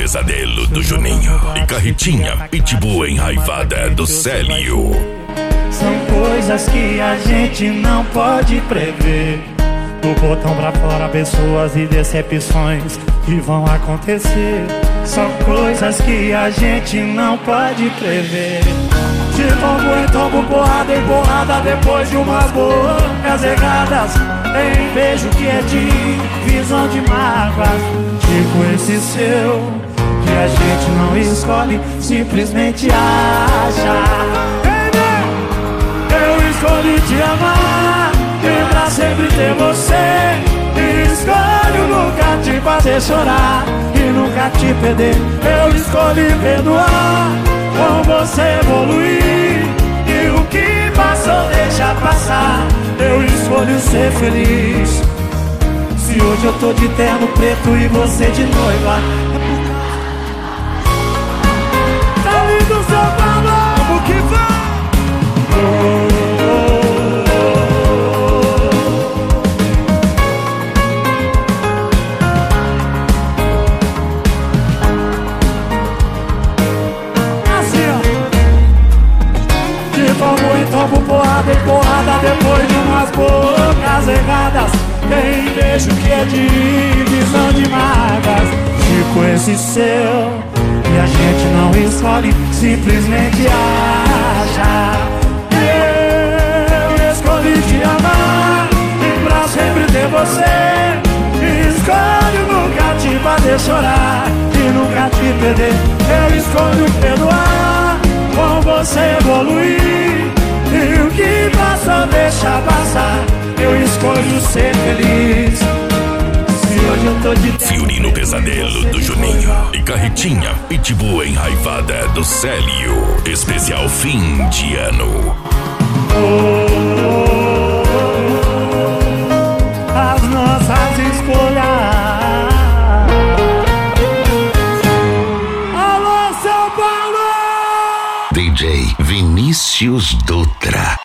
Pesadelo do Juninho e Carretinha Pitbull enraivada do Célio. São coisas que a gente não pode prever. Do botão pra fora, pessoas e decepções que vão acontecer. São coisas que a gente não pode prever. De tombo em tombo, porrada em porrada, depois de umas bocas erradas, tem beijo que é divisão de mágoas. Tipo esse seu, que a gente não escolhe, simplesmente acha. Eu escolhi te amar e pra sempre ter você. Escolho nunca te fazer chorar e nunca te perder. Eu escolhi perdoar, com você evoluir, e o que passou deixa passar. Eu escolho ser feliz. Se hoje eu tô de terno preto e você de noiva, tá lindo seu valor, como que vai? Tomo porrada em porrada, depois de umas bocas erradas, tem beijo que é divisão de mágoas. Tipo esse seu, que a gente não escolhe, simplesmente acha. Eu escolhi te amar e pra sempre ter você. Escolho nunca te fazer chorar e nunca te perder. Eu escolho perdoar, com você evoluir, e o que passou deixa passar. Eu escolho ser feliz. Se hoje eu tô de Fiorino Pesadelo do Juninho e Carretinha Pitbull enraivada do Célio. Especial fim de ano. As nossas escolhas. Alô, São Paulo! DJ Vinícius Dutra.